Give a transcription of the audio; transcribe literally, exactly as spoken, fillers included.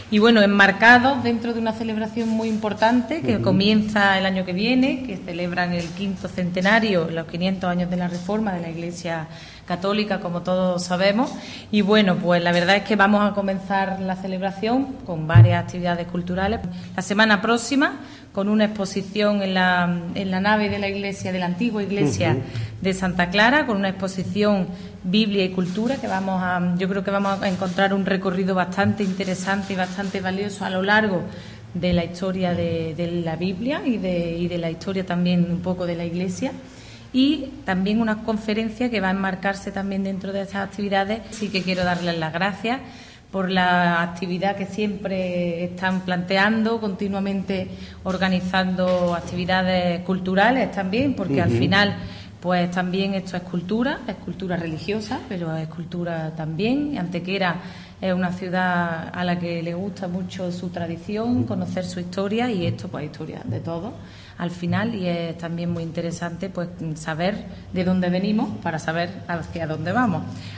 Y bueno, enmarcados dentro de una celebración muy importante que uh-huh. comienza el año que viene, que celebran el quinto centenario, los quinientos años de la Reforma de la Iglesia Católica, como todos sabemos. Y bueno, pues la verdad es que vamos a comenzar la celebración con varias actividades culturales. La semana próxima, con una exposición en la, en la nave de la iglesia, de la antigua iglesia uh-huh. de Santa Clara, con una exposición Biblia y Cultura, que vamos a, yo creo que vamos a encontrar un recorrido bastante interesante y bastante valioso a lo largo de la historia de, de la Biblia y de, y de la historia también un poco de la iglesia. Y también una conferencia que va a enmarcarse también dentro de estas actividades. Sí que quiero darles las gracias por la actividad que siempre están planteando, continuamente organizando actividades culturales también, porque uh-huh. al final pues también esto es cultura, es cultura religiosa, pero es cultura también. Antequera es una ciudad a la que le gusta mucho su tradición, conocer su historia, y esto pues historia de todos al final, y es también muy interesante pues saber de dónde venimos para saber hacia dónde vamos.